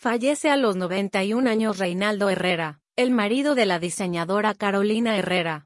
Fallece a los 91 años Reinaldo Herrera, el marido de la diseñadora Carolina Herrera.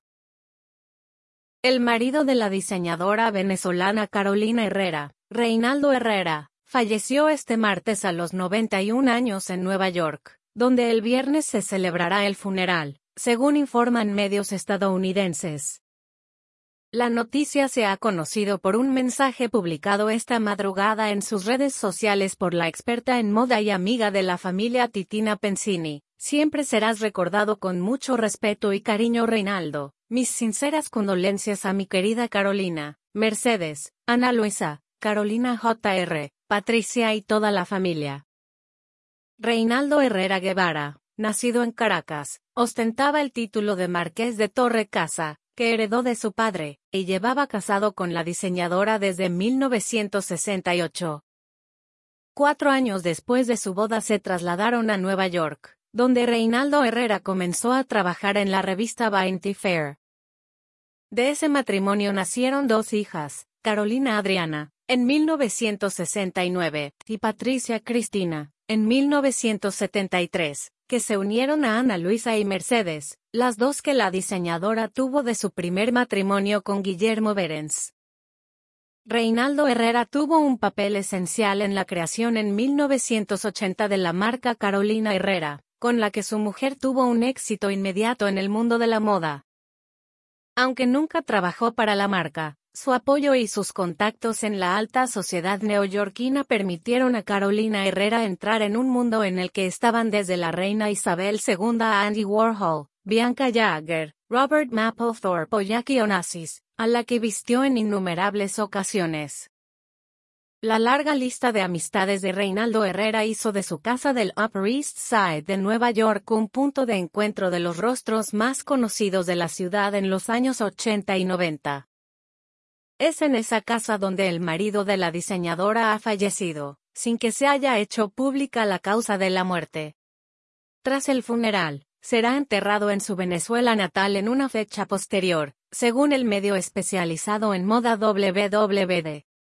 El marido de la diseñadora venezolana Carolina Herrera, Reinaldo Herrera, falleció este martes a los 91 años en Nueva York, donde el viernes se celebrará el funeral, según informan medios estadounidenses. La noticia se ha conocido por un mensaje publicado esta madrugada en sus redes sociales por la experta en moda y amiga de la familia Titina Pensini. Siempre serás recordado con mucho respeto y cariño, Reinaldo. Mis sinceras condolencias a mi querida Carolina, Mercedes, Ana Luisa, Carolina Jr., Patricia y toda la familia. Reinaldo Herrera Guevara, nacido en Caracas, ostentaba el título de Marqués de Torre Casa, que heredó de su padre, y llevaba casado con la diseñadora desde 1968. 4 años después de su boda se trasladaron a Nueva York, donde Reinaldo Herrera comenzó a trabajar en la revista Vanity Fair. De ese matrimonio nacieron 2 hijas, Carolina Adriana, en 1969, y Patricia Cristina, en 1973, que se unieron a Ana Luisa y Mercedes, las 2 que la diseñadora tuvo de su primer matrimonio con Guillermo Berens. Reinaldo Herrera tuvo un papel esencial en la creación en 1980 de la marca Carolina Herrera, con la que su mujer tuvo un éxito inmediato en el mundo de la moda. Aunque nunca trabajó para la marca, su apoyo y sus contactos en la alta sociedad neoyorquina permitieron a Carolina Herrera entrar en un mundo en el que estaban desde la reina Isabel II a Andy Warhol, Bianca Jagger, Robert Mapplethorpe o Jackie Onassis, a la que vistió en innumerables ocasiones. La larga lista de amistades de Reinaldo Herrera hizo de su casa del Upper East Side de Nueva York un punto de encuentro de los rostros más conocidos de la ciudad en los años 80 y 90. Es en esa casa donde el marido de la diseñadora ha fallecido, sin que se haya hecho pública la causa de la muerte. Tras el funeral, será enterrado en su Venezuela natal en una fecha posterior, según el medio especializado en moda WWD.